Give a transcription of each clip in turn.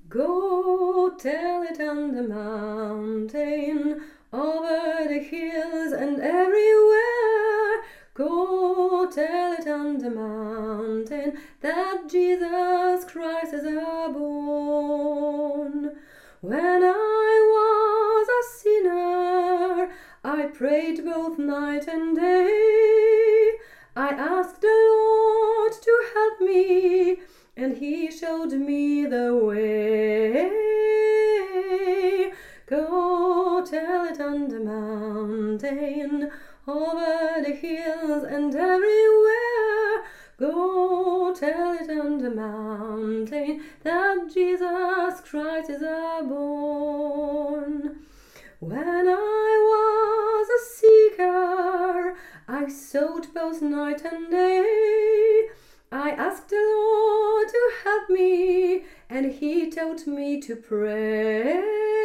Go tell it on the mountain, over the hills and everywhere. Go tell it on the mountain that Jesus Christ is born. When I was a sinner, I prayed both night and day. I asked the Lord to help me, and He showed me the way. Go tell it on the mountain, over the hills and everywhere. Go tell it on the mountain that Jesus Christ is born. When I was a seeker, I sought both night and day. I asked the Lord to help me, and He taught me to pray.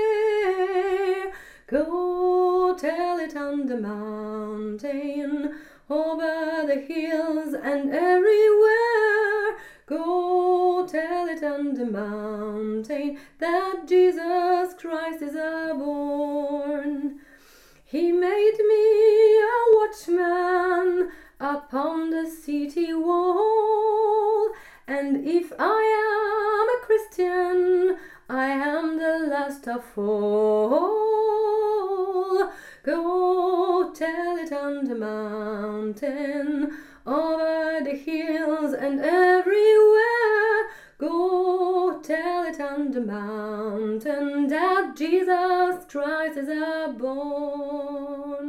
Go tell it on the mountain, over the hills and everywhere. Go tell it on the mountain that Jesus Christ is born. He made me a watchman upon the city wall, and if I am a Christian, I am the last of all. Go tell it on the mountain, over the hills and everywhere. Go tell it on the mountain that Jesus Christ is born.